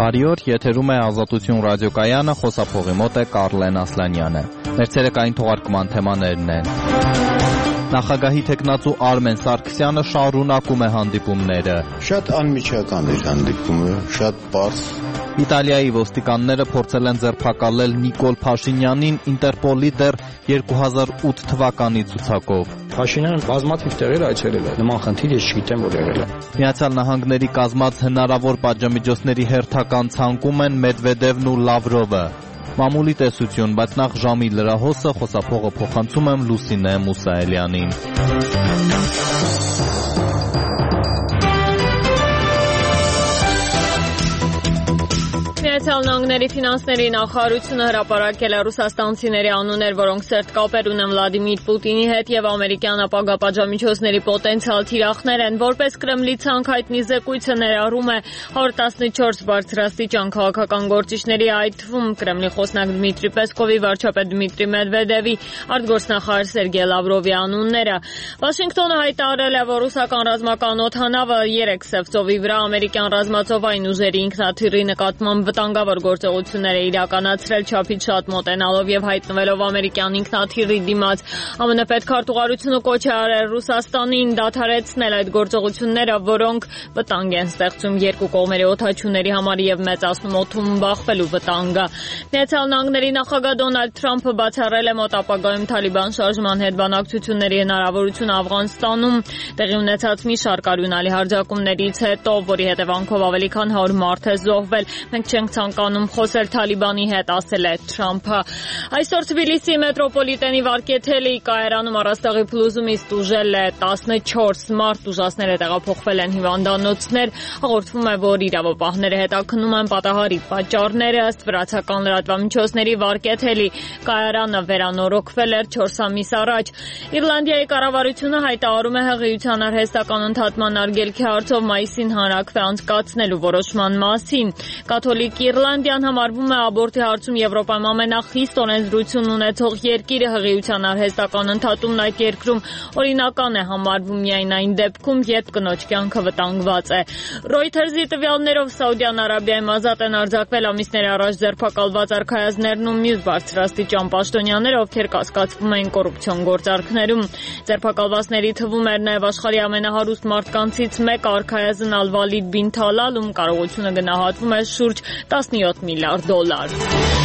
Բարի օր, եթերում է Ազատություն ռադիոկայանը, խոսափողի մոտ է Կարլեն Ասլանյանը։ Մեր ցերեկային թողարկման թեմաներն են. Նախագահի թեկնածու Արմեն Սարգսյանը շարունակում է հանդիպումները։ Շատ անմիջական էր հանդիպումը, շատ պարզ։ Իտալիայի ոստիկանները փորձել են ձերբակալել Նիկոլ Փաշինյանին Ինտերպոլի դեռ 2008 թվականի ցուցակով։ Փաշինյանը բազմաթիվ տեղեր այցելել է։ Նման խնդիր ես չգիտեմ, որ եղել է։ Միացյալ Նահանգների կազմած հնարավոր պատժամիջոցների հերթական ցանկում են Մեդվեդևն ու Լավրովը։ Մամուլի տեսություն, բայց նախ ժամի լրահոսը, խոսափողը փոխանցում եմ Լուսինե Մուսայելյանին։ Միացյալ Նահանգների ֆինանսների նախարարությունը հրապարակել է ռուսաստանցիների անուններ, որոնք սերտ կապեր ունեն Վլադիմիր Պուտինի հետ եւ ամերիկյան ապագա պատժամիջոցների պոտենցիալ թիրախներ են, որպես Կրեմլի ցանկ հայտնի զեկույցը ներառում է 114 բարձրաստիճան քաղաքական գործիչների, այդ թվում Կրեմլի խոսնակ Դմիտրի Պեսկովի, վարչապետ Դմիտրի Մեդվեդևի, արտգործնախարար Սերգեյ Լավրովի անունները։ Վաշինգտոնը հայտարարել է, որ ռուսական ռազմական օդանավը 3 Սևծովի վրա ամերիկյան ռազմածովային ուժերի ինքնաթիռի նկատմամբ վտանգավոր գործողություններ է իրականացրել չափից շատ մոտենալով եւ հայտնվելով ամերիկյան ինքնաթիռի դիմաց։ ԱՄՆ պետքարտուղարությունը կոչ է արել Ռուսաստանին դադարեցնել այդ գործողությունները, որոնք վտանգ են ստեղծում երկու կողմերի օդաչուների համար եւ մեծացնում օդում բախվելու վտանգը։ Միացյալ Նահանգների նախագահ Դոնալդ Թրամփը բացառել է մոտ ապագայում Թալիբան շարժման հետ բանակցությունների հնարավորությունը Աֆղանստանում տեղի ունեցած մի շարք արյունալի հարձակումներից հետո, որի հետևանքով ավելի քան 100 մարդ է զոհվել։ Մենք չենք ցանկանում խոսել Թալիբանի հետ, ասել է Թրամփը։ Այսօր Թբիլիսի մետրոպոլիտենի Վարքեթելի կայարանում առաստաղի փլուզումից տուժել է 14 մարդ, տուժածները տեղափոխվել են հիվանդանոցներ։ Հաղորդվում է, որ իրավապահները հետաքննում են պատահարի պատճառները, ըստ վրացական լրատվամիջոցների Վարքեթելի կայարանը վերանորոգվել էր 4 ամիս առաջ։ Իռլանդիայի կառավարությունը հայտարարում է հղիության արհեստական ընդհատման արգելքի հարցով մայիսին հանրաքվե անցկացնելու որոշման մասին։ Կաթոլիկ Իռլանդիան համարվում է աբորտի հարցում Եվրոպայում ամենախիստ օրենսդրություն ունեցող երկիրը, հղիության արհեստական ընդհատումն այդ երկրում օրինական է համարվում միայն այն դեպքում, երբ կնոջ կյանքը վտանգված է։ Reuters-ի տվյալներով Սաուդյան Արաբիայում ազատ են արձակվել ամիսներ առաջ ձերբակալված արքայազններն ու մյուս բարձրաստիճան պաշտոնյաները, ովքեր կասկածվում էին կոռուպցիոն գործարքներում։ Ձերբակալվածների թվում էր նաև աշխարհի ամենահարուստ մարդկանցից մեկը արքայազն Ալ-Վալիդ բին Թալալ, ում կարողությունը գնահատվում է շուրջ 17 միլիարդ դոլար։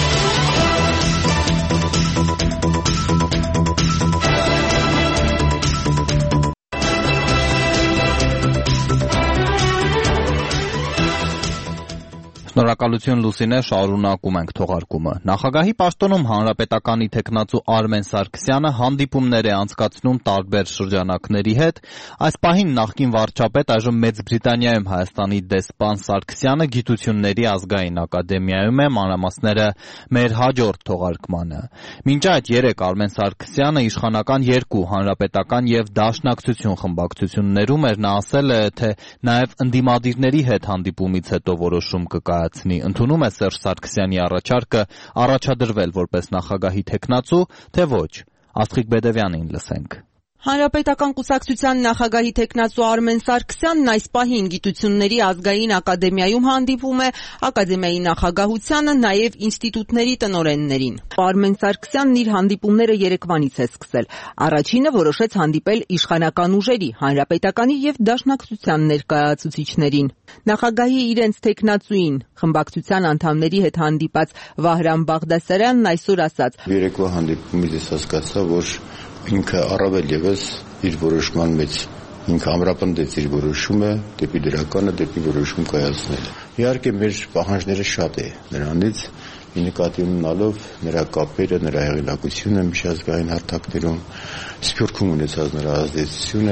Շնորհակալություն Լուսինե, շարունակում ենք թողարկումը։ Նախագահի պաշտոնում հանրապետականի թեկնածու Արմեն Սարգսյանը հանդիպումներ է անցկացնում տարբեր շրջանակների հետ։ Այս պահին նախկին վարչապետ, այժմ Մեծ Բրիտանիայում Հայաստանի դեսպան Սարգսյանը Գիտությունների ազգային ակադեմիայում է, մանրամասները մեր հաջորդ թողարկմանը։ Մինչ այդ երեկ Արմեն Սարգսյանը իշխանական 2 հանրապետական եւ դաշնակցություն խմբակցություններում էր, նա ասել է, թե նաեւ ընդդիմադիրների հետ հանդիպումից հետո որոշում կկայացնի։ Ընդունում է Սերժ Սարգսյանի առաջարկը առաջադրվել որպես նախագահի թեկնածու, թե ոչ։ Աստղիկ Բեդևյանին լսենք։ Հանրապետական կուսակցության նախագահի թեկնածու Արմեն Սարգսյանն այս պահին Գիտությունների ազգային ակադեմիայում հանդիպում է ակադեմիայի նախագահությանը, նաև ինստիտուտների տնօրեններին։ Արմեն Սարգսյանն իր հանդիպումները երեկվանից է սկսել։ Առաջինը որոշեց հանդիպել իշխանական ուժերի, հանրապետականի եւ դաշնակցության ներկայացուցիչներին։ Նախագահի իրենց թեկնածուին, խմբակցության անդամների հետ հանդիպած Վահրամ Բաղդասարյանն այսօր ասաց. Երեկվա հանդիպումից ես հասկացա, որ ինքը առավել ևս իր որոշման մեջ ինքը ամրապնդեց իր որոշումը դեպի դրականը, դեպի որոշում կայացնել։ Իհարկե մեր պահանջները շատ է նրանից, ի նկատի ունենալով նրա կապերը, նրա հեղինակությունը միջազգային հարթակներում, Սփյուռքում ունեցած նրա ազդեցությունը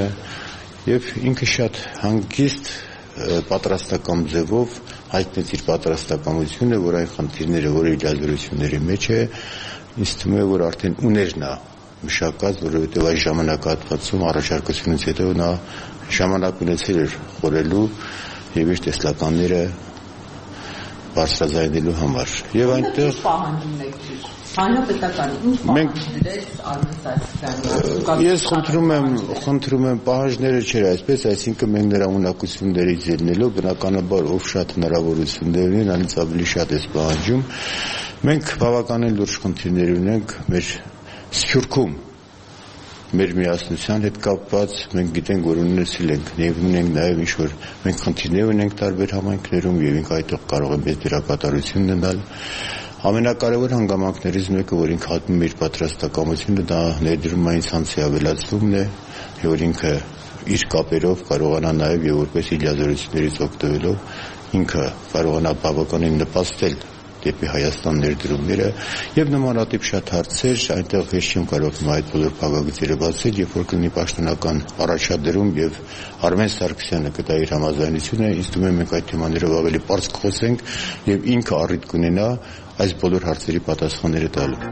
եւ ինքը շատ հանգիստ պատրաստական ձևով հայտնեց իր պատրաստակամությունը, որ այն խնդիրները, որ իր լիազորությունների մեջ է, ինձ թվում է, որ արդեն ուներ նա մշակած, որովհետև այս ժամանակահատվածում առաջարկությունից հետո նա ժամանակ ունեցել էր խորելու եւ իր տեսլականները բարձրաձայնելու համար։ Եվ այնտեղ Հանրապետականի ինչ պահանջեց Արմեն Սարգսյանը։ Ես խնդրում եմ պահանջները չէր այսպես, այսինքն մենք նրա ունակություններից ելնելով բնականաբար ով շատ հնարավորություններ ունեն, անից ավելի շատ է պահանջում։ Մենք բավականին լուրջ խնդիրներ ունենք մեր Սփյուռքում մեր միասնության հետ կապված, մենք գիտենք, որ ունեցել ենք նաև ինչ-որ մենք խնդիրներ ունենք տարբեր համայնքներում և ինք այդտեղ կարող է մեծ դերակատարություն ունենալ։ Ամենակարևոր հանգամանքներից մեկը, որ ինքը հատնում է իր պատրաստակամությունը, դա ներդրումային ցանցի ավելացումն է, որ ինքը իր կապերով կարողանա նաև և որպես լիազորություններից օգտվելով ինքը կարողանա բավականին նպաստել դեպի Հայաստան ներդրումները եւ նմանատիպ շատ հարցեր, այնտեղ ես չեմ կարող այդ բոլոր փակագծերը բացել, երբ որ կլինի պաշտոնական առաջադրում եւ Արմեն Սարգսյանը կտա իր համաձայնությունը, ինձ թվում է մենք այդ թեմաներով ավելի པարզ կխոսենք եւ ինքը առիթ կունենա այս բոլոր հարցերի պատասխանները տալու։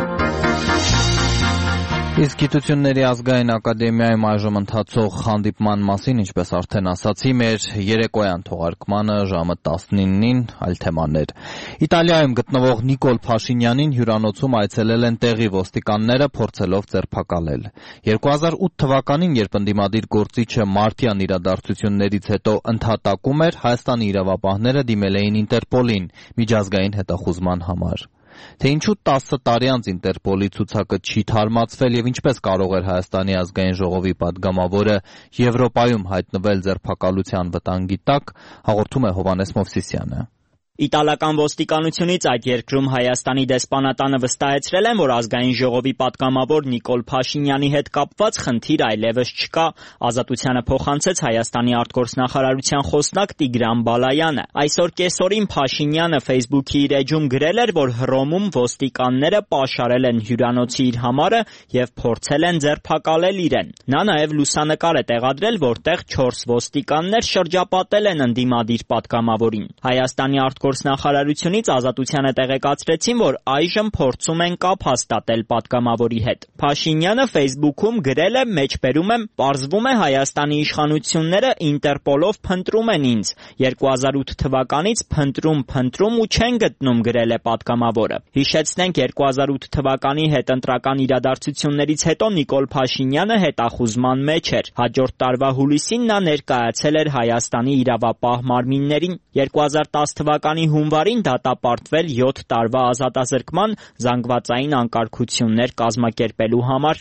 Իսկ Գիտությունների ազգային ակադեմիայում այժմ ընթացող հանդիպման մասին, ինչպես արդեն ասացի, մեր երեկոյան թողարկմանը ժամը 19-ին այլ թեմաներ։ Իտալիայում գտնվող Նիկոլ Փաշինյանին հյուրանոցում այցելել են տեղի ոստիկանները, փորձելով ձերբակալել։ 2008 թվականին, երբ ընդդիմադիր գործիչը մարտյան իրադարձություններից հետո ընդհատակում էր, Հայաստանի իրավապահները դիմել էին Ինտերպոլին միջազգային հետախուզման համար։ Թե ինչու 10 տարի անց Ինտերպոլի ցուցակը չի թարմացվել եւ ինչպես կարող էր Հայաստանի ազգային ժողովի падգամավորը Եվրոպայում հայտնվել ձերբակալության վտանգի տակ, հաղորդում է Հովհաննես Մովսիսյանը։ Իտալական ոստիկանությունից այդ երկրում Հայաստանի դեսպանատանը վստահեցրել են, որ ազգային ժողովի պատգամավոր Նիկոլ Փաշինյանի հետ կապված խնդիր այլևս չկա, ազատությանը փոխանցեց Հայաստանի արտգործնախարարության խոսնակ Տիգրան Բալայանը։ Այսօր կեսօրին Փաշինյանը Facebook-ի իր էջում գրել էր, որ Հռոմում ոստիկանները պաշարել են հյուրանոցի իր համարը եւ փորձել են ձերբակալել իրեն։ Նա նաեւ լուսանկար է տեղադրել, որտեղ 4 ոստիկաններ շրջապատել են ընդդիմադիր պատգամավորին։ Հայաստանի արտգործնախարարությունից ազատությանը տեղեկացրեցին, որ այժմ փորձում են կապ հաստատել պատգամավորի հետ։ Փաշինյանը Facebook-ում գրել է, մեջբերում եմ, պարզվում է Հայաստանի իշխանությունները Ինտերպոլով փնտրում են ինձ։ 2008 թվականից փնտրում ու չեն գտնում, գրել է պատգամավորը։ Հիշեցնենք 2008 թվականի հետընտրական իրադարձություններից հետո Նիկոլ Փաշինյանը հետախուզման մեջ էր։ Հաջորդ տարվա հուլիսին նա ներկայացել էր Հայաստանի իրավապահ մարմիններին։ 2010 թվականի հունվարին դատապարտվել 7 տարվա ազատազրկման զանգվածային անկարգություններ կազմակերպելու համար։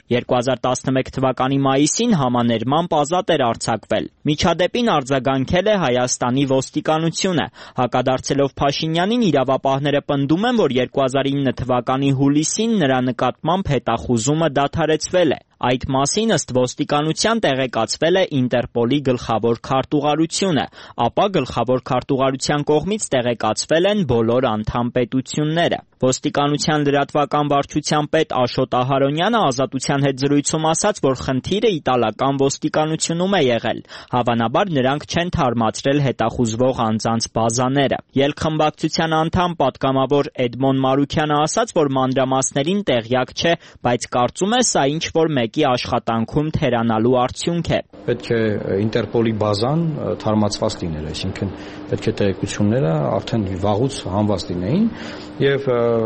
2011 թվականի մայիսին համաներմամբ ազատ էր արձակվել։ Միջադեպին արձագանքել է Հայաստանի ոստիկանությունը։ Հակադարձելով Փաշինյանին, իրավապահները պնդում են, որ 2009 թվականի հուլիսին նրա նկատմամբ հետախուզումը դադարեցվել է։ Այդ մասին ըստ ոստիկանության տեղեկացվել է Ինտերպոլի գլխավոր քարտուղարությունը, ապա գլխավոր քարտուղարության կողմից տեղեկացվել են բոլոր անդամ պետությունները։ Ոստիկանության լրատվական վարչության պետ Աշոտ Ահարոնյանը ազատության հետ զրույցում ասաց, որ խնդիրը իտալական ոստիկանությունում է եղել։ Հավանաբար նրանք չեն թարմացրել հետախուզվող անձանց բազաները։ Ելքխմբակցության անդամ պատգամավոր Էդմոն Մարուքյանը ասաց, որ մանրամասներին տեղյակ չէ, բայց կարծում է սա ինչ-որ մեկի աշխատանքում թերանալու արդյունք է։ Պետք է Ինտերպոլի բազան թարմացված լիներ, այսինքն պետք է տեղեկությունները արդեն վաղուց հանված լինեին եւ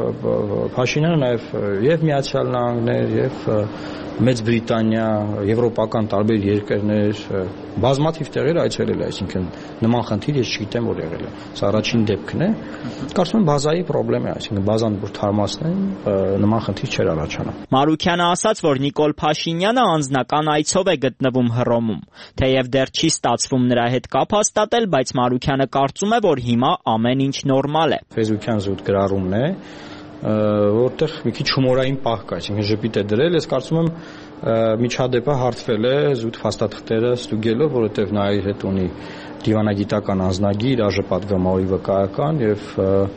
Փաշինյանը նաեւ եւ Միացյալ Նահանգներ եւ Մեծ Բրիտանիա, եվրոպական տարբեր երկրներ, բազմաթիվ տեղեր այցելել է, այսինքն նման խնդիր ես չգիտեմ, որ եղել է։ Սա առաջին դեպքն է։ Կարծում եմ բազայի խնդրեմ է, այսինքն բազան որ թարմացնեն, նման խնդիր չէր առաջանա։ Մարուքյանը ասաց, որ Նիկոլ Փաշինյանը անձնական այցով է գտնվում Հռոմում։ Թեև դեռ չի ստացվում նրա հետ կապ հաստատել, բայց Մարուքյանը կարծում է, որ հիմա ամեն ինչ նորմալ է։ Facebook-յան զուտ գրառումն է, որտեղ մի քիչ հումորային պահ կա, այսինքն ժպիտ է դրել, ես կարծում եմ միջադեպը հարթվել է զուտ փաստաթղթերը ստուգելով, որովհետև նա իր հետ ունի դիվանագիտական անձնագիր, ԱԺ պատգամավորի վկայական եւ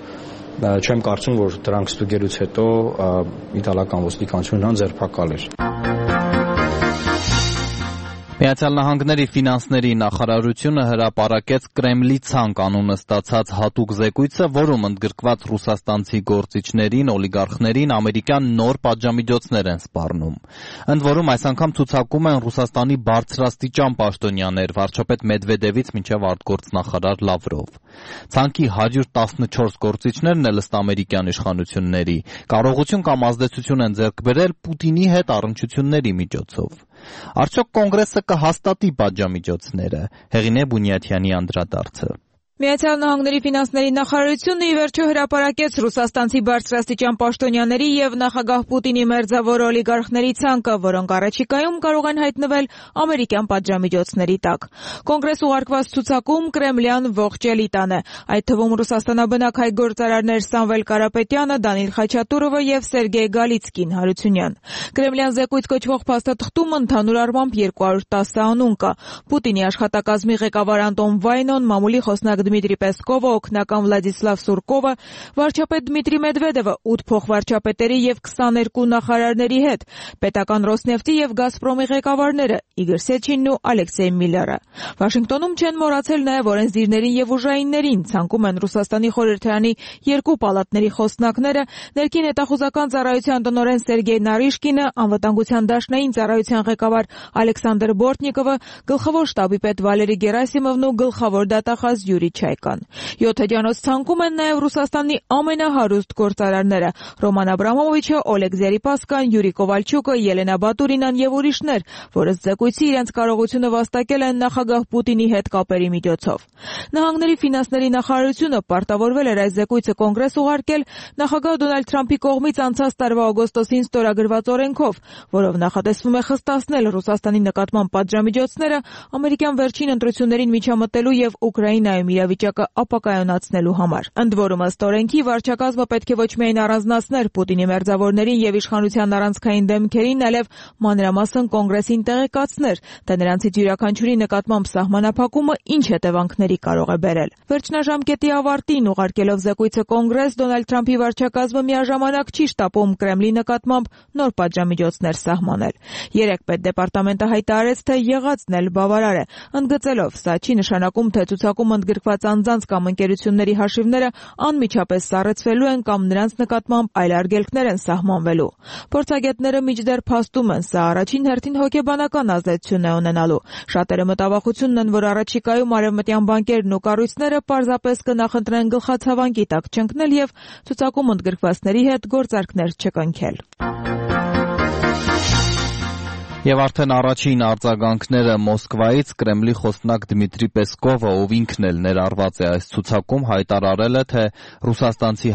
չեմ կարծում, որ դրանք ստուգելուց հետո իտալական ոստիկանությունն ձերբակալեր։ Միացյալ Նահանգների ֆինանսների նախարարությունը հրապարակեց Կրեմլի ցանկ անունը ստացած հատուկ զեկույցը, որում ընդգրկված ռուսաստանցի գործիչներին, օլիգարխներին ամերիկյան նոր պատժամիջոցներ են սպառնում։ Ընդ որում այս անգամ ցուցակում են Ռուսաստանի բարձրաստիճան պաշտոնյաներ, վարչապետ Մեդվեդևից մինչև արտգործնախարար Լավրով։ Ցանկի 114 գործիչներն էլ ըստ ամերիկյան իշխանությունների կարողություն կամ ազդեցություն են ձեռք բերել Պուտինի հետ առնչությունների միջոցով։ Արդյոք կոնգրեսը կհաստատի պատժամիջոցները։ Հեղինե Բունյաթյանի անդրադարձը։ Միացյալ Նահանգների ֆինանսների նախարարությունը ի վերջո հրապարակեց ռուսաստանցի բարձրաստիճան պաշտոնյաների եւ նախագահ Պուտինի մերձավոր օլիգարխների ցանկը, որոնք առաջիկայում կարող են հայտնվել ամերիկյան պատժամիջոցների տակ։ Կոնգրես ուղարկված ցուցակում Կրեմլյան ողջ էլիտան է, այդ թվում ռուսաստանաբնակ հայ գործարարներ Սամվել Կարապետյանը, Դանիլ Խաչատուրովը եւ Սերգեյ Գալիցկին Հարությունյան։ Կրեմլյան զեկույց կոչվող փաստաթղթում ընդհանուր առմամբ 210 անուն կա։ Պուտինի աշխատակազմի ղեկավար Անտոն Վայնոն, մամուլի խոսնակ Դմիտրի Պեսկովը, օգնական Վլադիսլավ Սուրկովը, վարչապետ Դմիտրի Մեդվեդևը 8 փոխվարչապետերի եւ 22 նախարարների հետ, պետական Ռոսնեֆտի եւ Գազպրոմի ղեկավարները Իգոր Սեչինն ու Ալեքսեյ Միլլերը։ Վաշինգտոնում չեն մոռացել նաեւ օրենսդիրներին եւ ուժայիններին, ցանկում են Ռուսաստանի խորհրդարանի 2 պալատների խոսնակները, ներքին հետախուզական ծառայության տնօրեն Սերգեյ Նարիշկինը, անվտանգության դաշնային ծառայության ղեկավար Ալեքսանդր Բորտնիկովը, գլխավոր շտաբի պետ Վալերի Գերասիմովն ու գլխավոր դատախազ Յուրի Չայկան։ 7-ջանոց ցանկում են նաև Ռուսաստանի ամենահարուստ գործարարները՝ Ռոման Աբրամովիչը, Օլեգ Զերիպասկան, Յուրի Կովալչուկը, Ելենա Բատուրինան եւ ուրիշներ, որ ըստ զեկույցի իրենց կարողությունը վաստակել են նախագահ Պուտինի հետ կապերի միջոցով։ Նահանգների ֆինանսների նախարարությունը պարտավորվել էր այս զեկույցը կոնգրես ուղարկել նախագահ Դոնալդ Թրամփի կողմից անցած տարվա օգոստոսին ստորագրված օրենքով, որով նախատեսվում է խստացնել Ռուսաստանի նկատմամբ պատժամիջոցները ամերիկյան վերջին ընտրություններին միջամտելու եւ Ուկրաինայում իրավիճակը ապակայունացնելու համար։ Ընդ որում ըստ օրենքի վարչակազմը պետք է ոչ միայն առանձնացներ Պուտինի մերձավորներին եւ իշխանության առանցքային դեմքերին, այլև մանրամասն կոնգրեսին տեղեկացներ, թե նրանցից յուրաքանչյուրի նկատմամբ սահմանափակումը ինչ հետևանքների կարող է բերել։ Վերջնաժամկետի ավարտին ուղարկելով զեկույցը կոնգրես, Դոնալդ Թրամփի վարչակազմը միաժամանակ չի շտապում Կրեմլի նկատմամբ նոր պատժամիջոցներ սահմանել։ Երեկ պետդեպարտամենտը հայտարարեց, թե եղածն էլ բավարար է, ընդգծելով, սա չի նշանակում, թե ցուցակում ընդգրկված անձանց կամ ընկերությունների հաշիվները անմիջապես սառեցվելու են կամ նրանց նկատմամբ այլ արգելքներ են սահմանվելու։ Փորձագետները մինչդեռ փաստում են, սա առաջին հերթին հոգեբանական ազդեցություն է ունենալու։ Շատերը մտավախություն ունեն, որ առաջիկայում արևմտյան բանկերն ու կառույցները պարզապես կնախընտրեն գլխացավանքի տակ չընկնել եւ ցուցակում ընդգրկվածների հետ գործարքներ չկնքել։ Եվ արդեն առաջին արձագանքները Մոսկվայից Կրեմլի խոսնակ Դմիտրի Պեսկովը, ով ինքն էլ ներառված է այս ցուցակում, հայտարարել է, թե ռուսաստանցի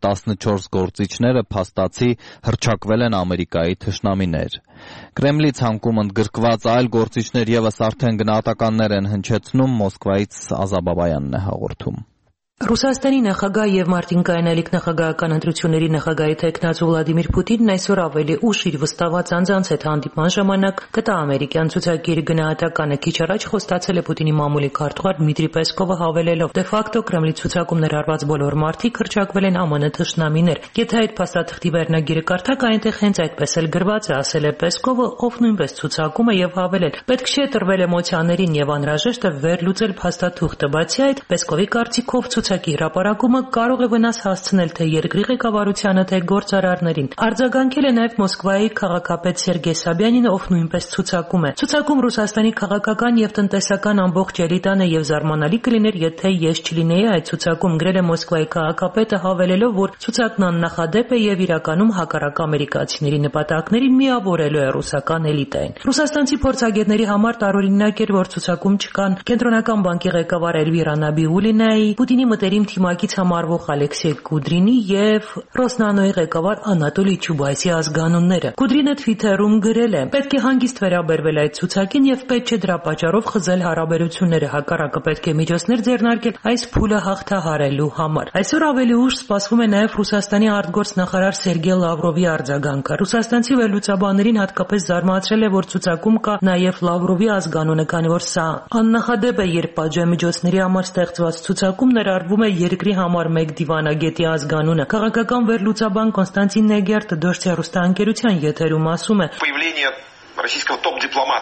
114 գործիչները փաստացի հռչակվել են Ամերիկայի թշնամիներ։ Կրեմլի ցանկում ընդգրկված այլ գործիչներ եւս արդեն գնահատականներ են հնչեցնում, Մոսկվայից Ազա Բաբայանն է հաղորդում։ Ռուսաստանի նախագահ եւ Մարտին Կայանալիք նախագահական ընտրությունների նախագահի թեկնածու Վլադիմիր Պուտինն այսօր ավելի ուշ իր վստահված անձանց հետ հանդիպման ժամանակ կտա ամերիկյան ցուցակի գնահատականը։ Քիչ առաջ խոստացել է Պուտինի մամուլի քարտուղար Դմիտրի Պեսկովը հավելելով. «Դե ֆակտո Կրեմլի ցուցակում ներառված բոլոր մարդիկ հռչակվել են ԱՄՆ թշնամիներ։ Եթե այդ փաստաթղթի վերնագիրը կարդաք, այնտեղ հենց այդպես էլ գրված է», ասել է Պեսկովը, ով նույնպես ցուցակում է եւ հավելել. «Պետք չէ տրվել էմոցիաներին եւ անհրաժեշտ է վերլուծել փաստաթուղթը։ Բացի այդ, Պեսկովի կարծիքով ցուցակի հրապարակումը կարող է վնաս հասցնել թե երկրի ղեկավարությանը, թե գործարարներին»։ Արձագանքել է նաև Մոսկվայի քաղաքապետ Սերգեյ Սաբյանինը, ով նույնպես ցուցակում է։ Ցուցակում Ռուսաստանի քաղաքական եւ տնտեսական ամբողջ էլիտան է եւ զարմանալի կլիներ, եթե ես չլինեի այդ ցուցակում, գրել է Մոսկվայի քաղաքապետը, հավելելով, որ ցուցակն աննախադեպ է եւ իրականում հակառակ ամերիկացիների նպատակներին միավորելու է ռուսական էլիտային։ Ռուսաստանցի փորձագետների համար տարօրինակ էր, որ ցուցակում չկան Կենտրոնական բանկի ղեկավար Էլվիրա Նաբիուլինայի, Պուտինի մտերիմ թիմակից համարվող Ալեքսեյ Կուդրինի եւ Ռոսնանոյի ղեկավար Անատոլի Չուբայսի ազգանունները։ Կուդրինը Twitter-ում գրել է. «Պետք է հանգիստ վերաբերվել այդ ցուցակին եւ պետք չէ դրա պատճառով խզել հարաբերությունները, հակառակը պետք է միջոցներ ձեռնարկել այս փուլը հաղթահարելու համար»։ Այսօր ավելի ուշ սպասվում է նաեւ Ռուսաստանի արտգործնախարար Սերգեյ Լավրովի արձագանքը։ Ռուսաստանցի վերլուծաբաններին հատկապես զարմացրել է, որ ցուցակում կա նաեւ Լավրովի ազգանունը, քանի որ սա աննախադեպ է, երբ պատժամիջոցների համար ստեղծված ցուցակում ներառվում է երկրի համար մեկ դիվանագետի ազգանունը։ Քաղաքական վերլուծաբան Կոնստանտին Նեգերտը Դոժց հեռուստաընկերության եթերում ասում է. «Появление российского топ-дипломата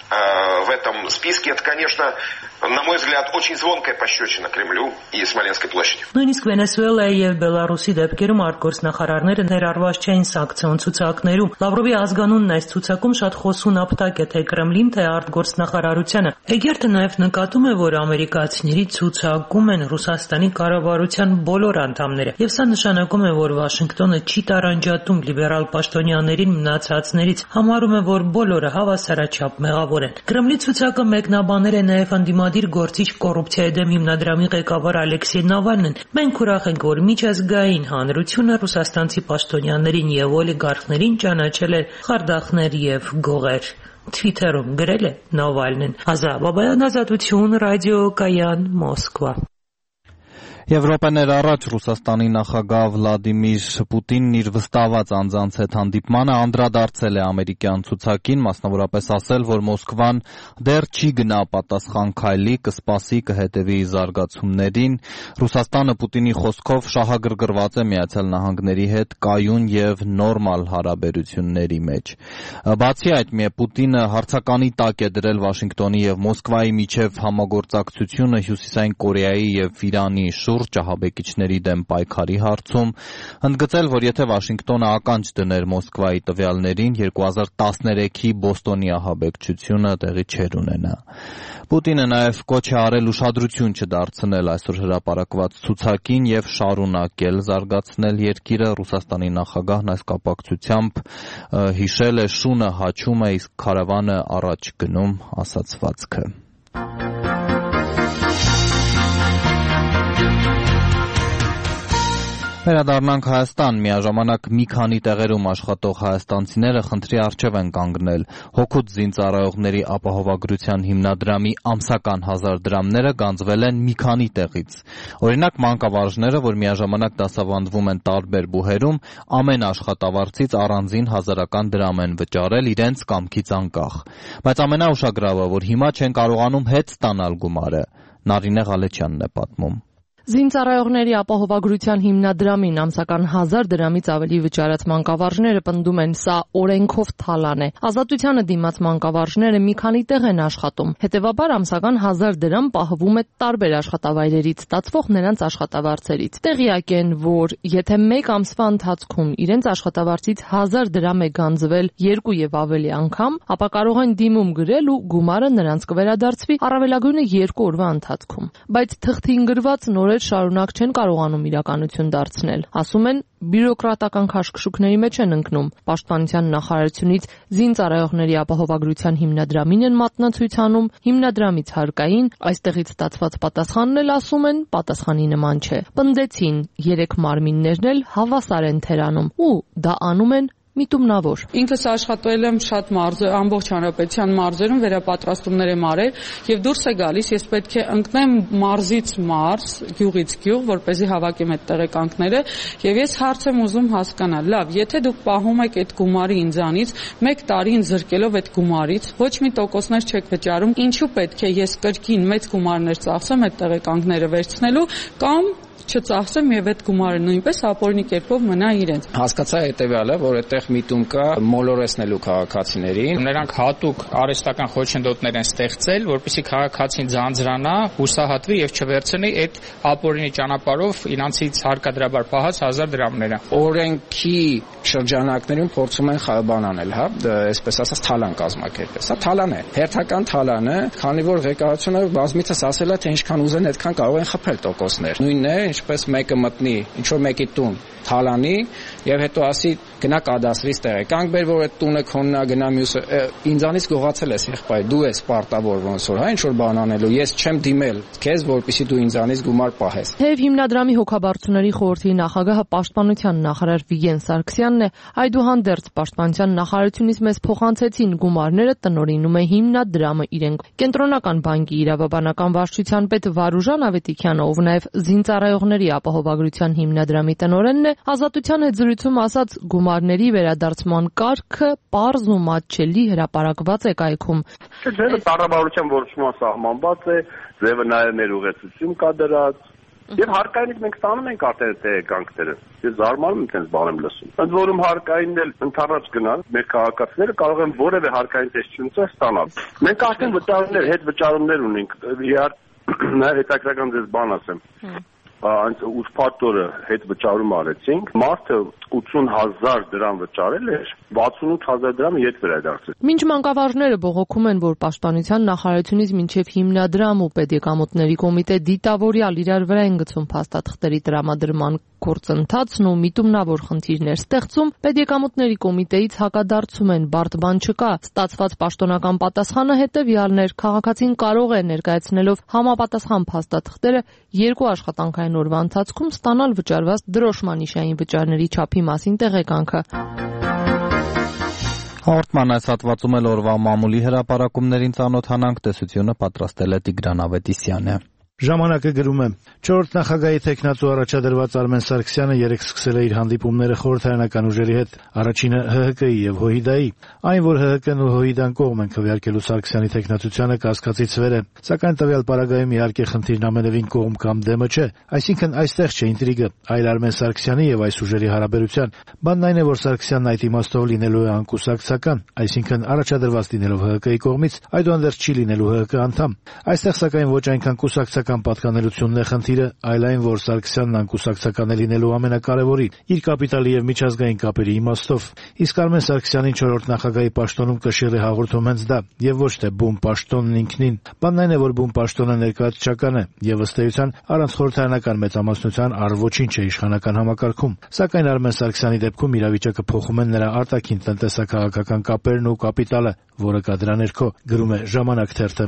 в этом списке, это, конечно, на мой взгляд, очень звонкая пощечина Кремлю и Смоленской площади. Նույնիսկ Վենեսուելայի եւ Բելարուսի դեպքերում արտգործնախարարները ներառված չէին սանկցիոն ցուցակներում։ Լավրովի ազգանունն այս ցուցակում շատ խոսուն ապտակ է թե Կրեմլին, թե արտգործնախարարությանը։ Էգերտը նաեւ նկատում է, որ ամերիկացիների ցուցակում են Ռուսաստանի կառավարության բոլոր անդամները, եւ սա նշանակում է, որ Վաշինգտոնը չի տարանջատում լիբերալ պաշտոնյաներին մնացածներից, համարում է, որ բոլորը հավասարաչափ մեղավոր են։ Կրեմլի ցուցակը մեկնաբանել է նաեւ անդիմադիր գործիչ կոռուպցիայի դեմ հիմնադրամի ղեկավար Ալեքսեյ Նավալնին։ Մենք ուրախ ենք, որ միջազգային հանրությունը ռուսաստանցի պաշտոնյաներին եւ օլիգարխներին ճանաչել է խարդախներ եւ գողեր։ Թվիթերում գրել է Նավալնին։ Ազատ Բաբայան, Ազատություն, ռադիո Կայան, Մոսկվա։ Եվրոպաներ առաջ Ռուսաստանի նախագահ Վլադիմիր Պուտինն իր վստահված անձանց հետ հանդիպմանը անդրադարձել է ամերիկյան ցուցակին, մասնավորապես ասել, որ Մոսկվան դեռ չի գնա պատասխան քայլի, կսպասի, կհետևի զարգացումներին։ Ռուսաստանը Պուտինի խոսքով շահագրգռված է Միացյալ Նահանգների հետ կայուն եւ նորմալ հարաբերությունների մեջ։ Բացի այդ, Պուտինը հարցականի տակ է դրել Վաշինգտոնի եւ Մոսկվայի միջև համագործակցությունը Հյուսիսային Կորեայի եւ Իրանի ահաբեկիչների դեմ պայքարի հարցում, ընդգծել, որ եթե Վաշինգտոնը ականջ դներ Մոսկվայի տվյալներին, 2013-ի Բոստոնի ահաբեկչությունը տեղի չէր ունենա։ Պուտինը նաև կոչ է արել ուշադրություն չդարձնել այսօր հրապարակված ցուցակին եւ շարունակել զարգացնել երկիրը։ Ռուսաստանի նախագահն այս կապակցությամբ հիշել է շունը հաչում է, իսկ քարավանը առաջ գնում ասացվածքը։ Վերադառնանք Հայաստան, միաժամանակ մի քանի տեղերում աշխատող հայաստանցիները խնդրի առջև են կանգնել։ Հօգուտ զինծառայողների ապահովագրության հիմնադրամի ամսական 1000 դրամները գանձվել են մի քանի տեղից։ Օրինակ, մանկավարժները, որ միաժամանակ դասավանդվում են տարբեր բուհերում, ամեն աշխատավարձից առանձին 1000 դրամ են վճարել իրենց կամքից անկախ։ Բայց ամենաուշագրավը, որ հիմա չեն կարողանում հետ ստանալ գումարը, Նարինե Ղալեչյանն է պատմում։ Զինծառայողների ապահովագրության հիմնադրամին ամսական 1000 դրամից ավելի վճարած մանկավարժները պնդում են, սա օրենքով թալան է։ Ազատությանը դիմաց մանկավարժները մի քանի տեղ են աշխատում։ Հետևաբար ամսական 1000 դրամ պահվում է տարբեր աշխատավայրերից ստացվող նրանց աշխատավարձերից։ Տեղյակ են, որ եթե մեկ ամսվա ընթացքում իրենց աշխատավարձից 1000 դրամ է գանձվել 2 եւ ավելի անգամ, ապա կարող են դիմում գրել ու գումարը նրանց կվերադարձվի առավելագույնը 2 օրվա ընթացքում։ Բայց թղթին գրված նորեր շարունակ չեն կարողանում իրականություն դարձնել։ Ասում են, բյուրոկրատական քաշքշուկների մեջ են ընկնում։ Պաշտպանության նախարարությունից զինծառայողների ապահովագրության հիմնադրամին են մատնացույց անում, հիմնադրամից հարկային, այստեղից ստացված պատասխանն էլ ասում են, պատասխանի նման չէ։ Պնդեցին, 3 մարմիններն էլ հավասար են թերանում ու դա անում են միտումնավոր։ Ինքս աշխատել եմ շատ ամբողջ հանրապետության մարզերում վերապատրաստումներ եմ արել եւ դուրս է գալիս, ես պետք է ընկնեմ մարզից մարզ, գյուղից գյուղ, որպեսզի հավաքեմ այդ տեղեկանքները եւ ես հարց եմ ուզում հասկանալ։ Լավ, եթե դուք պահում եք այդ գումարը ինձանից, 1 տարին զրկելով այդ գումարից, ոչ մի տոկոսներ չեք վճարում, ինչու պետք է ես կրկին մեծ գումարներ ծախսեմ այդ տեղեկանքները վերցնելու կամ չծախսեմ եւ այդ գումարը նույնպես ապօրինի կերպով մնա իրենց։ Հասկացա հետեւյալը, որ այդտեղ միտում կա մոլորեսնելու քաղաքացիներին։ Նրանք հատուկ արհեստական խոչընդոտներ են ստեղծել, որպեսզի քաղաքացին ձանձրանա, հուսահատվի եւ չվերցնի այդ ապօրինի ճանապարհով իրանցից հարկադրաբար պահած 1000 դրամները։ Օրենքի շրջանակներում փորձում են բան անել, հա, այսպես ասած թալան կազմակերպել։ Սա թալան է, հերթական թալան է, քանի որ ղեկավարությունը բազմիցս ասել է, թե ինչքան ուզեն, այդքան կարող են խփել տոկոսներ։ Նույնն է, ինչպես մեկը մտնի ինչ որ մեկի տուն թալանի եւ հետո ասի գնա կադաստրից տեղեկանք բեր, որ այդ տունը քոննա, գնա մյուսը ինձանից գողացել ես եղբայր, դու ես պարտավոր ոնց որ, հա, ինչ որ բան անելու, ես չեմ դիմել քեզ, որպեսզի դու ինձանից գումար պահես։ Թեև հիմնադրամի հոգաբարձուների խորհրդի նախագահը պաշտպանության նախարար Վիգեն Սարգսյանն է, այդուհանդերձ պաշտպանության նախարարությունից մեզ փոխանցեցին գումարները տնօրինում է հիմնադրամը իրենք։ Կենտրոնական բանկի իրավաբանական վարչության պետ Վարուժան Ավետիքյանը, ով նաև զինծառայողների ապահովագրության հիմնադրամի տնօրենն է, Ազատության հետ զրույցում ասաց, գումարների վերադարձման կարգը պարզ ու մատչելի հրապարակված է կայքում։ Ձևը կառավարության որոշումով սահմանված է, ձևը նաև մեր ուղեցություն կա դրած, Եվ հարկայինից մենք ստանում ենք արդեն տեղեկանքները։ Ես զարմանում եմ այդպես բան եմ լսում։ Ընդ որում հարկայինն էլ ընդառաջ գնալ, մեր քաղաքացիները կարող են որևէ հարկային տեսչություն ստանալ։ Մենք արդեն վճարումներ, հետ վճարումներ ունենք։ Նաև հետաքրքրական ձեզ բան ասեմ։ Ուրբաթ փաթորը հետ վճարում արեցինք, մարդը 80,000 դրամ վճարել էր, 68,000 դրամը ետ վերադարձել։ Մինչ մանկավարժները բողոքում են, որ Պաշտպանության նախարարությունից մինչև հիմնադրամ ու պետեկամուտների կոմիտե դիտավորյալ իրար վրա են գցում փաստաթղթերի տրամադրման գործընթացն ու միտումնավոր խնդիրներ ստեղծում, պետեկամուտների կոմիտեից հակադարձում են, բարդ բան չկա, ստացված պաշտոնական պատասխանը հետևյալն էր, քաղաքացին կարող է ներկայացնելով համապատասխան փաստաթղթերը 2 աշխատանքային օրվա ընթացքում ստանալ վճարված դրոշմանիշային վճարների չափի մասին տեղեկանքը։ Հաղորդման այս հատվածում էլ օրվա մամուլի հրապարակումներին ծանոթանանք, տեսությունը պատրաստել է Տիգրան Ավետիսյանը։ Ժամանակը գրում է. 4-րդ նախագահի թեկնածու առաջադրված Արմեն Սարգսյանը երեկ սկսել է իր հանդիպումները խորհրդարանական ուժերի հետ, առաջինը ՀՀԿ-ի եւ ՀՅԴ-ի, այն որ ՀՀԿ-ն ու ՀՅԴ-ն կողմ են քվեարկելու Սարգսյանի թեկնածությանը կասկածից վեր է, սակայն տվյալ պարագայում իհարկե խնդիրն ամենևին կողմ կամ դեմը չէ, այսինքն այստեղ չէ ինտրիգը, այլ Արմեն Սարգսյանի եւ այս ուժերի հարաբերության։ Բանն այն է, որ Սարգսյանն այդ իմաստով լինելու է անկուսակցական, այսինքն առաջադրված լինելով ՀՀԿ-ի կողմից, այդուհանդերձ չի լինելու ՀՀԿ անդամ։ Այստեղ սակայն ոչ այնքան կուսակցական պատկանելությունն է խնդիրը, այլ այն, որ Սարգսյանն անկուսակցական է լինելու ամենակարևորի, իր կապիտալի եւ միջազգային կապերի իմաստով։ Իսկ Արմեն Սարգսյանին 4-րդ նախագահի պաշտոնում կշիռ է հաղորդում հենց դա, եւ ոչ թե բուն պաշտոնն ինքնին։ Բանն այն է, որ բուն պաշտոնը ներկայացչական է, եւ ըստ էության առանց խորհրդարանական մեծամասնության առ ոչինչ է իշխանական համակարգում։ Սակայն Արմեն Սարգսյանի դեպքում իրավիճակը փոխում են նրա արտաքին տնտեսական կապերն ու կապիտալը, որը կա դրա ներքո, գրում է Ժամանակ թերթը։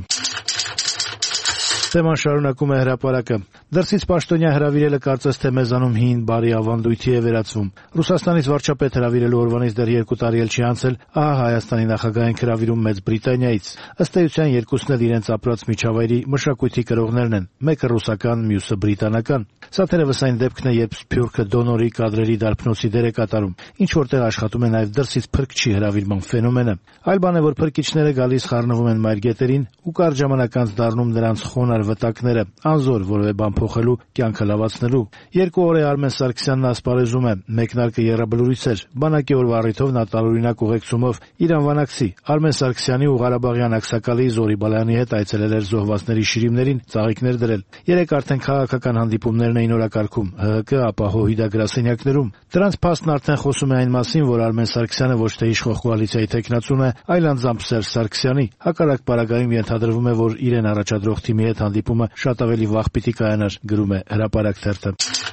Թեման շարունակում է հրապարակը։ Դրսից պաշտոնյա հրավիրելը կարծես թե մեզանում հին բարի ավանդույթի է վերածվում։ Ռուսաստանից վարչապետ հրավիրելու օրվանից դեռ 2 տարի էլ չի անցել, ահա Հայաստանի նախագահային հրավիրում Մեծ Բրիտանիայից։ Ըստ էության երկուսն էլ իրենց ապրած միջավայրի մշակույթի կրողներն են, մեկը ռուսական, մյուսը բրիտանական։ Սա թերևս այն դեպքն է, երբ Սփյուռքը դոնորի կադրերի դարբնոցի դեր է կատարում, ինչ որտեղ աշխատում է նաև դրսից փրկչի հրավիրման ֆենոմենը։ Այլ բան է, որ փրկիչները գալիս խառնվում են մայրգետերին ու կարճ ժամանակ անց դառնում նրանց խոնար վտակները, անզոր որևէ բան փոխելու, կյանքը լավացնելու։ 2 օր է Արմեն Սարգսյանն ասպարեզում է, մեկնարկը եռաբլուրից էր, բանակի օրվա առիթով նա տարօրինակ ուղեկցումով իր անվանակցի Արմեն Սարգսյանի ու Ղարաբաղյան ակսակալի Զորի Բալայանի հետ այցելել էր զոհվածների շիրիմներին, ծաղիկներ դրել։ Երեք արդեն քաղաքական հանդիպումներն էին օրակարգում, ՀՀԿ, ապա ՀՅԴ գրասենյակներում։ Դրանց փաստն արդեն խոսում է այն մասին, որ Արմեն Սարգսյանը ոչ թե իշխող կոալիցիայի թեկնածուն է, այլ անձամբ Սերժ Սարգսյանի։ Հակառակ պարագայում ենթադրվում է, որ իրեն առաջադրող թիմի հետ հանդիպումը շատ ավելի վաղ պիտի կայանար, գրում է Հրապարակ թերթը։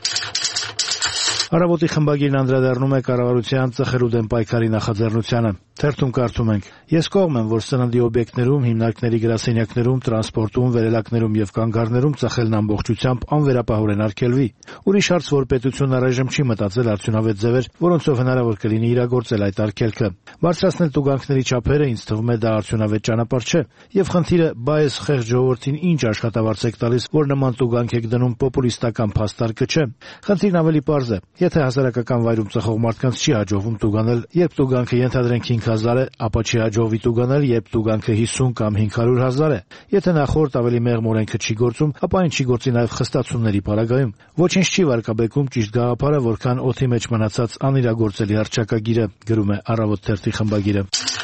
Առավոտի խմբագիրն անդրադառնում է կառավարության ծխելու դեմ պայքարի նախաձեռնությանը։ Թերթում կարդում ենք. Ես կողմ եմ, որ սննդի օբյեկտներում, հիմնարկների գրասենյակներում, տրանսպորտում, վերելակներում եւ կանգառներում ծխելն ամբողջությամբ անվերապահորեն արգելվի։ Ուրիշ հարց, որ պետությունն առայժմ չի մտածել արդյունավետ ձևեր, որոնցով հնարավոր կլինի իրագործել այդ արգելքը։ Բարձրացնել տուգանքների չափերը ինձ թվում է դա արդյունավետ ճանապարհ չէ։ Եվ խնդիրը բայես խեղճ ժողովրդին ինչ աշխատավարձ եք տալիս, որ նման տուգանք եք դնում պոպուլիստական փաստարկը չէ։ Խնդիրն ավելի պարզ է։ Եթե հասարակական վայրում ծխող մարդկանց չի հաջողվում տուգանել, երբ տուգանքը ենթադրենք 5,000 է, ապա չի հաջողվի տուգանել, երբ տուգանքը 50 կամ 500,000 է։ Եթե նախորդ ավելի մեղմ օրենքը չի գործում, ապա այն չի գործի նաև խստացումների պարագայում։ Ոչինչ չի վարկաբեկում ճիշտ գաղափարը, որքան օդի մեջ մնացած անիրագործելի հռչակագիրը, գրում է Առավոտ թերթի խմբագիրը։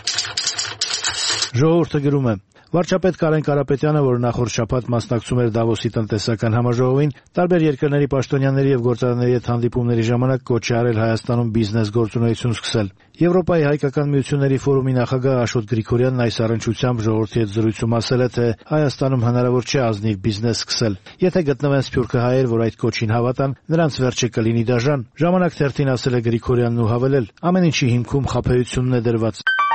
Ժողովուրդը գրում է. Վարչապետ Կարեն Կարապետյանը, որ նախորդ շաբաթ մասնակցում էր Դավոսի տնտեսական համաժողովին, տարբեր երկրների պաշտոնյաների եւ գործարանների հետ հանդիպումների ժամանակ կոչ է արել Հայաստանում բիզնես գործունեություն սկսել։ Եվրոպայի հայկական միությունների ֆորումի նախագահ Աշոտ Գրիգորյանն այս առնչությամբ ժողովրդի հետ զրույցում ասել է, թե Հայաստանում հնարավոր չէ ազնիվ բիզնես սկսել։ Եթե գտնվեն սփյուռքը հայեր, որ այդ կոչին հավատան, նրանց վերջը կլինի դաժան։ Ժամանակ թերթին ասել է Գրիգորյանն ու հավելել. ամեն ինչի հիմքում խաբեությունն է դրված։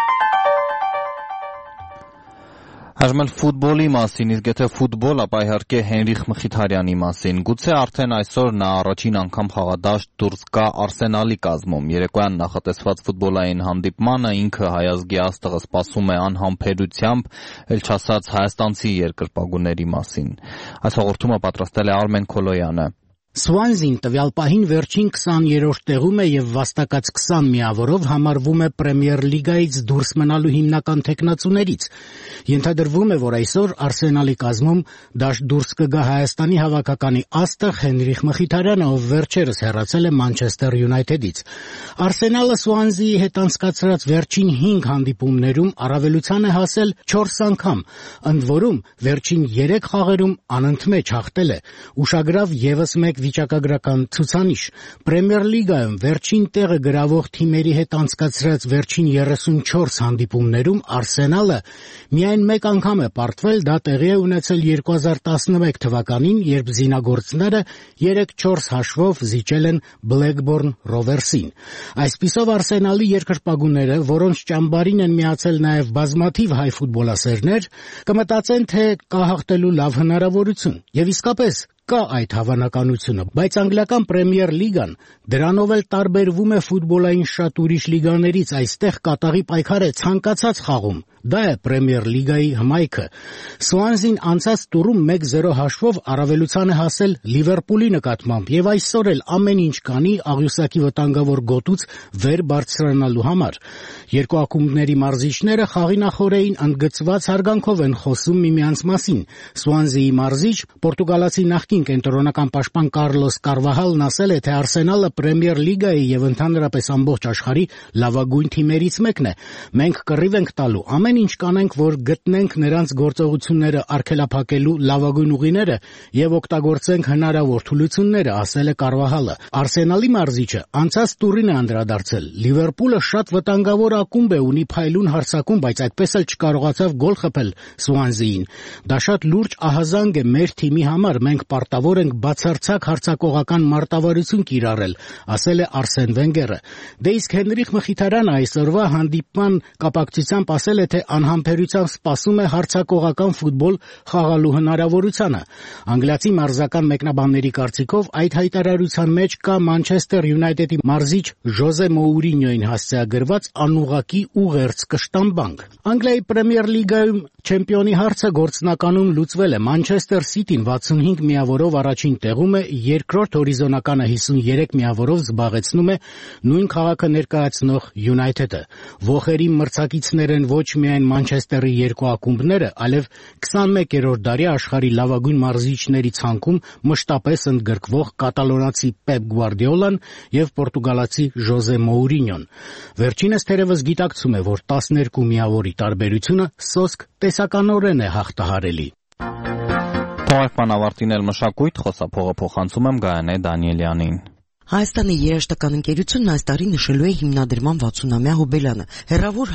Այժմ ֆուտբոլի մասին, իսկ եթե ֆուտբոլ, ապա իհարկե Հենրիխ Մխիթարյանի մասին։ Գուցե արդեն այսօր նա առաջին անգամ խաղադաշտ դուրս գա Արսենալի կազմում։ Երեկոյան նախատեսված ֆուտբոլային հանդիպմանը ինքը հայազգի աստղը սպասում է անհամբերությամբ, էլ չասած հայաստանցի երկրպագուների մասին։ Այս հաղորդումը պատրաստել է Արմեն Քոլոյանը։ Սուանզին տվյալ պահին վերջին 20-րդ տեղում է եւ վաստակած 20 միավորով համարվում է Պրեմիեր լիգայից դուրս մնալու հիմնական թեկնածուներից։ Ենթադրվում է, որ այսօր Արսենալի կազմում դուրս կգա Հայաստանի հավաքականի աստղ Հենրիխ Մխիթարյանը, ով վերջերս հեռացել է Մանչեսթեր Յունայթեդից։ Արսենալը Սուանզիի հետ անցկացրած վերջին 5 հանդիպումներում առավելության է հասել 4 անգամ, ընդ որում վերջին 3 խաղերում անընդմեջ հաղթել է։ Ուշագրավ եւս մեկ վիճակագրական ցուցանիշ։ Պրեմիեր լիգայում վերջին տեղը գրավող թիմերի հետ անցկացրած վերջին 34 հանդիպումներում Արսենալը միայն մեկ անգամ է պարտվել, դա տեղի է ունեցել 2011 թվականին, երբ զինագործները 3-4 հաշվով զիջել են Բլեքբորն Ռովերսին։ Այսպիսով Արսենալի երկրպագուները, որոնց ճամբարին են միացել նաև բազմաթիվ հայ ֆուտբոլասերներ, կմտածեն, թե կա հաղթելու լավ հնարավորություն։ Եվ իսկապես կա այդ հավանականությունը, բայց անգլիական Պրեմիեր լիգան դրանով էլ տարբերվում է ֆուտբոլային շատ ուրիշ լիգաներից, այստեղ կատաղի պայքար է ցանկացած խաղում։ Դա է Պրեմիեր լիգայի հմայքը։ Սուանզին անցած տուրում 1-0 հաշվով առավելության է հասել Լիվերպուլի նկատմամբ եւ այսօր էլ ամեն ինչ կանի աղյուսակի վտանգավոր գոտուց վեր բարձրանալու համար։ Երկու ակումբների մարզիչները խաղի նախօրեին ընդգծված հարգանքով են խոսում միմյանց մասին։ Սուանզիի մարզիչ պորտուգալացի նախկին կենտրոնական պաշտպան Կարլոս Կարվահալն ասել է, թե Արսենալը Պրեմիեր լիգայի եւ ընդհանրապես ամբողջ աշխարհի լավագույն թիմերից մեկն է։ Մենք կռիվ ենք տալու, ամեն ինչ կանենք, որ գտնենք նրանց գործողությունները արգելափակելու լավագույն ուղիները եւ օգտագործենք հնարավոր թուլությունները, ասել է Կարվահալը։ Արսենալի մարզիչը անցած տուրին է անդրադարձել։ Լիվերպուլը շատ վտանգավոր ակումբ է, ունի փայլուն հարձակում, բայց այդպես էլ չկարողացավ գոլ խփել Սուանզիին։ Դա շատ լուրջ ահազանգ է մեր թիմի համար, մենք պարտավոր ենք բացարձակ հարձակողական մարտավարություն կիրառել, ասել է Արսեն Վենգերը։ Դե իսկ Հենրիխ Մխիթարյանը այսօրվա հանդիպման կապակցությամբ ասել է, թե անհամբերությամբ սպասում է հարձակողական ֆուտբոլ խաղալու հնարավորությանը։ Անգլիացի մարզական մեկնաբանների կարծիքով այդ հայտարարության մեջ կա Մանչեսթեր Յունայթեդի մարզիչ Ժոզե Մոուրինյոին հասցեագրված անուղղակի ուղերձ կշտամբանք։ Անգլիայի Պրեմիեր լիգայում չեմպիոնի հարցը գործնականում լուծվել է։ Մանչեսթեր Սիթին 65 միավորով առաջին տեղում է, երկրորդ հորիզոնականը 53 միավորով զբաղեցնում է նույն քաղաքը ներկայացնող Յունայթեդը։ Ոխերի մրցակիցներ են ոչ միայն Մանչեսթերի երկու ակումբները, այլև 21-րդ դարի աշխարհի լավագույն մարզիչների ցանկում մշտապես ընդգրկվող կատալոնացի Պեպ Գուարդիոլան եւ պորտուգալացի Ժոզե Մոուրինյոն։ Վերջինս թերևս գիտակցում է, որ 12 միավորի տարբերությունը սոսկ տեսականորեն է հաղթահարելի։ Թողարկման ավարտին էլ մշակույթ խոսափողը փոխանցում եմ Գայանե Դանիելյանին։ Հայաստանի երաժշտական ընկերությունն այս տարի նշելու է հիմնադրման 60-ամյա հոբելյանը։ Հեռավոր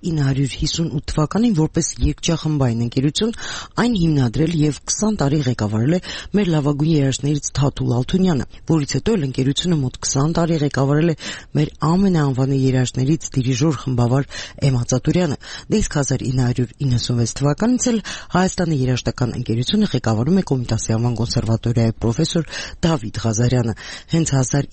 1958 թվականին որպես երգչախմբային ընկերություն այն հիմնադրել եւ 20 տարի ղեկավարել է մեր լավագույն երաժիշտներից Թաթուլ Ալթունյանը, որից հետո էլ ընկերությունը մոտ 20 տարի ղեկավարել է մեր ամենաանվանի երաժիշտներից դիրիժոր խմբավար Էմ Հացատուրյանը։ Դե իսկ 1996 թվականից էլ Հայաստանի երաժշտական ընկերությունը ղեկավարում է Կոմիտասի անվան կոնսերվատորիայի պրոֆեսոր Դավիթ Ղազարյանը։ Հենց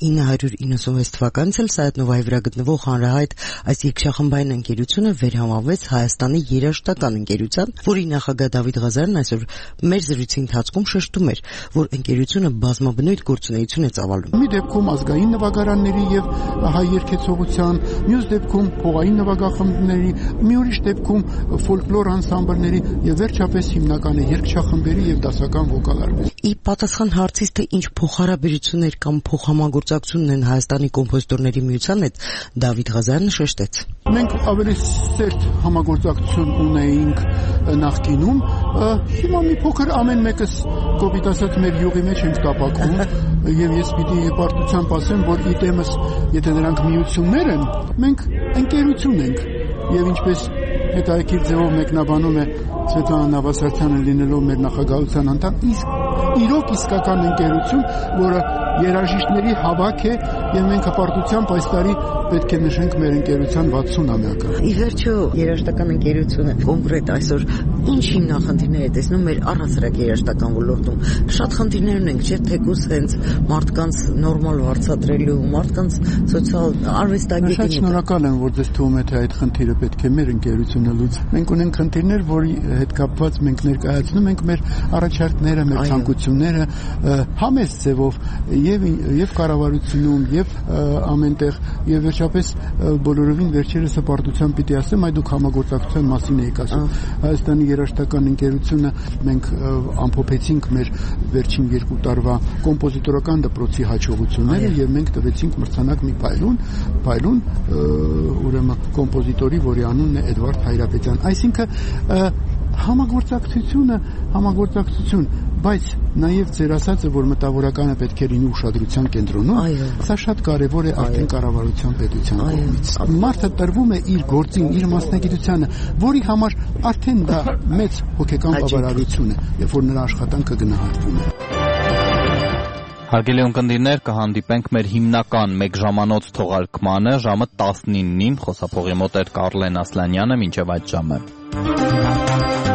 1996 թվականից էլ Սայաթ-Նովայի վրա գտնվող հանրահայտ այս երգչախմբային ընկերությունը վերհամարվեց Հայաստանի երաժշտական ընկերության, որի նախագահ Դավիթ Ղազարյանն այսօր մեր զրույցի ընթացքում շեշտում էր, որ ընկերությունը բազմաբնույթ գործունեություն է ծավալում։ Մի դեպքում ազգային նվագարանների եւ հայ երգեցողության, մյուս դեպքում փողային նվագախմբների, մի ուրիշ դեպքում ֆոլկլոր անսամբլների եւ վերջապես հիմնական է երգչախմբերի եւ դասական վոկալ արվեստ։ Ի պատասխան հարցից, թե ինչ փոխհարաբերություններ կամ փոխհամագործակցություն ունեն Հայաստանի կոմպոզիտորների միության հետ, Դավիթ Ղազարյանը շեշտեց. Մենք ավելի սերտ համագործակցություն ունեինք նախկինում, հիմա մի փոքր ամեն մեկս կոպիտ ասած մեր յուղի մեջ ենք տապակվում եւ ես պիտի պարտությամբ ասեմ, որ իտեմս, եթե նրանք միություններ են, մենք ընկերություն ենք եւ ինչպես հետաքրքիր ձևով մեկնաբանում է Սվետլանա Նավասարդյանը լինելով մեր նախագահության անդամ, իրոք իսկական ընկերություն, որը երաժիշտների հավաք է եւ մենք հպարտությամբ այս տարի պետք է նշենք մեր ընկերության 60-ամյակը։ Ի վերջո երաժշտական ընկերությունը կոնկրետ այսօր ինչ հիմնախնդիրներ է տեսնում մեր առհասարակ երաժշտական ոլորտում։ Շատ խնդիրներ ունենք, չէ՞, թեկուզ հենց մարդկանց նորմալ վարձատրելու, մարդկանց սոցիալ արվեստագետին։ Շատ շնորհակալ եմ, որ ձեզ թվում է, թե այդ խնդիրը պետք է մեր ընկերությունը լուծի։ Մենք ունենք խնդիրներ, որի հետ կապված մենք ներկայացնում ենք մեր առաջարկները, մեր ցանկությունները համեստ ձևով եւ կառավարությունում, եւ ամենտեղ, եւ վերջապես բոլորովին վերջերս հպարտությամբ պիտի ասեմ, այ դուք համագործակցության մասին եք ասում։ Հայաստանի երաժշտական ընկերությունը մենք ամփոփեցինք մեր վերջին 2 տարվա կոմպոզիտորական դպրոցի հաջողությունները եւ մենք տվեցինք մրցանակ մի փայլուն ուրեմն կոմպոզիտորի, որի անունն է Էդվարդ Հայրապետյան։ Այսինքն համագործակցություն, բայց նաև ձեր ասածը, որ մտավորականը պետք է լինի ուշադրության կենտրոնում, սա շատ կարևոր է արդեն կառավարության պետության կողմից։ Մարդը տրվում է իր գործին, իր մասնագիտությանը, որի համար արդեն դա մեծ հոգեկան բավարարություն է, երբ որ նրա աշխատանքը գնահատվում է։ Հարգելի ունկնդիրներ, կհանդիպենք մեր հիմնական 1 ժամանոց թողարկմանը ժամը 19-ին, խոսափողի մոտ էր Կարլեն Ասլանյանը, մինչև այդ ժամը։